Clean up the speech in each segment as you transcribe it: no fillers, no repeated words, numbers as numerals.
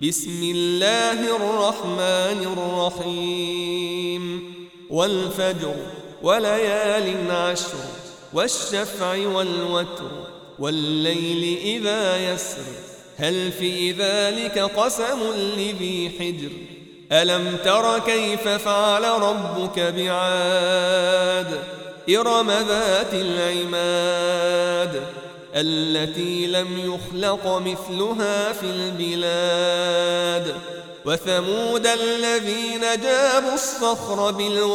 بسم الله الرحمن الرحيم والفجر وليال عشر والشفع والوتر والليل إذا يسر هل في ذلك قسم لذي حجر ألم تر كيف فعل ربك بعاد إرم ذات العماد التي لم يخلق مثلها في البلاد وثمود الذين جابوا الصخر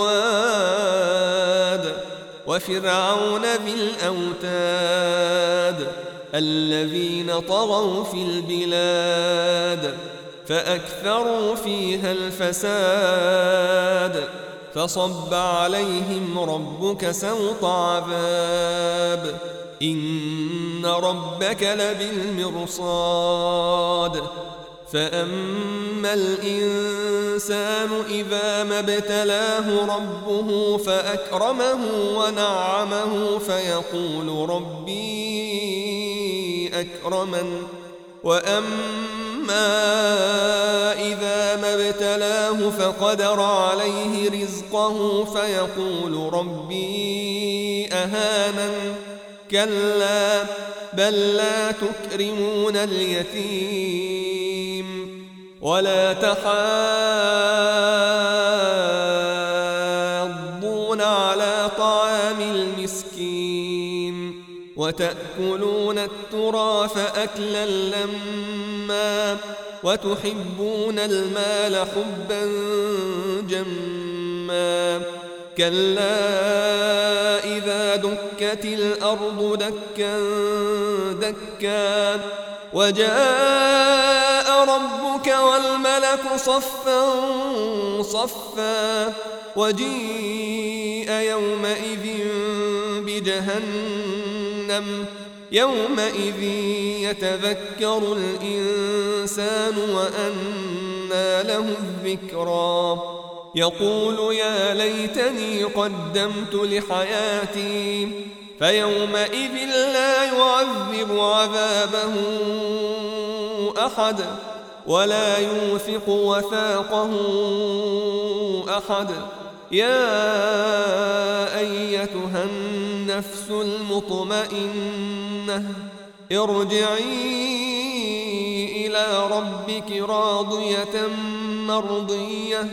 بالواد وفرعون ذي الأوتاد الذين طغوا في البلاد فأكثروا فيها الفساد فصب عليهم ربك سوط عذاب إن ربك لبالمرصاد فأما الإنسان إذا ما ابتلاه ربه فأكرمه ونعمه فيقول ربي أكرمن وأما إذا ما ابتلاه فقدر عليه رزقه فيقول ربي أهانن كلا بل لا تكرمون اليتيم ولا تحاضون على طعام المسكين وتأكلون التراث أكلا لما وتحبون المال حبا جما كلا إذا دكت الأرض دكا دكا وجاء ربك والملك صفا صفا وجيء يومئذ بجهنم يومئذ يتذكر الإنسان وأنى له الذكرى يقول يا ليتني قدمت لحياتي فيومئذ لا يعذب عذابه أحد ولا يوثق وثاقه أحد يا أيتها النفس المطمئنة ارجعي إلى ربك راضية مرضية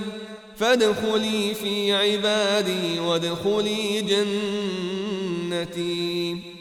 فادخلي في عبادي وادخلي جنتي